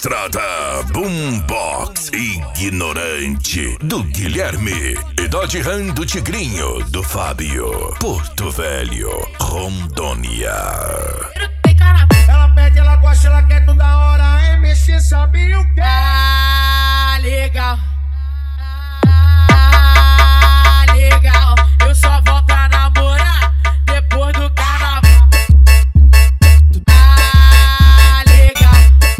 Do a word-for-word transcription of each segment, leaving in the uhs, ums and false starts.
estrada, Boombox Ignorante, do Guilherme. Idade Ram do Tigrinho, do Fábio. Porto Velho, Rondônia. Ela pede, ela gosta, ela quer toda hora. M C sabe o que? Ah, legal. Ah, legal. Eu só volto a namorar depois do carnaval. Ah, legal.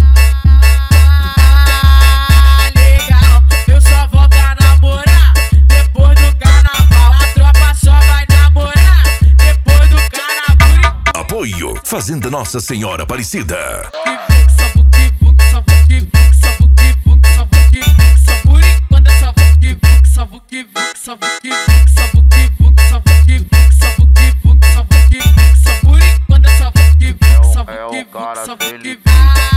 Ah, legal. Eu só volto a namorar depois do carnaval. A tropa só vai namorar depois do carnaval. Apoio Fazenda Nossa Senhora Aparecida. É o cara dele.